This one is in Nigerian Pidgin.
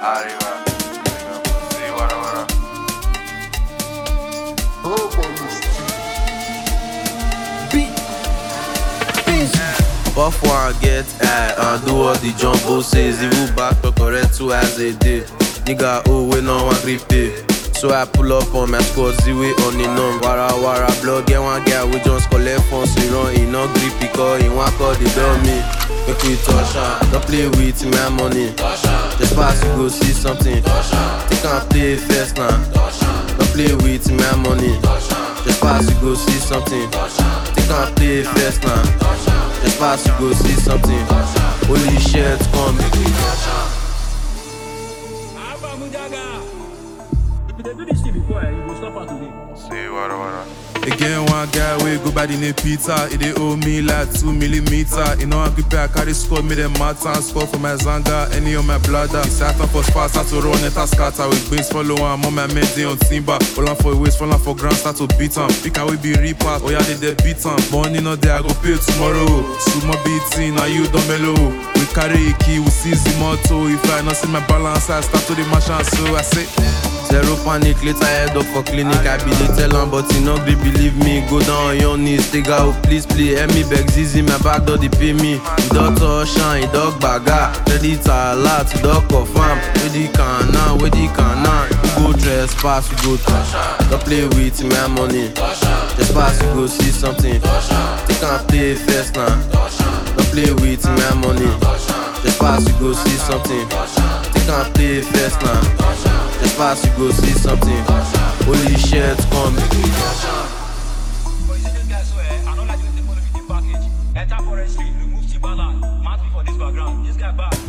Arriba. Sí, voilà. Buff one get high and do all the jumbo says. Even back to correct 2 as a day. Nigga, oh, we no one grip pay. So I pull up on my squad, zero on the numb. Wara blood, get one guy, we just collect funds, we run, he no grip because he want call the dummy. Make we touch on, don't play with my money. Just pass to go see something. Take and play first now. Don't play with my money. Just pass to go see something. Take and play first now. Just pass to go see something. Holy shit, come make me touch on. If they do this thing before, you go stop her today. See, voilà. Again, one guy wey go by the name Peter. He dey owe me like 2mm. You know I'm prepared, I carry score, me them matter and score for my zanga, any on my bladder. He sat up for fast, start to run it and scatter. With brains follow am, on my men dey on timber. Falling for waist, falling for ground, start to beat am. Pick away be reapers, oh yeah they beat am. Money not there, I go pay tomorrow. Sumo beating, now you don't mellow. We carry a key, we seize the motto. If I not see my balance, I start to the machine, so I say. Zero panic, later head up for clinic. I be the tell him, but he no gree believe me. Go down on your knees, take out, please, help me beg Zizi, my back door, they pay me. Doctor shine, dog baga, ready to alert, dog confirm. Where the can now, you go trespass, you go touch. Don't play with my money. Just pass, you go see something. Take and play first now. Don't play with my money. Just pass, you go see something. Take and play first now. Just pass, you go see something. Holy shit, come make me touch on. But you see this guy, so I don't like to take one of the package. Enter forestry, remove Timbaland. Match me for this background. This guy bad.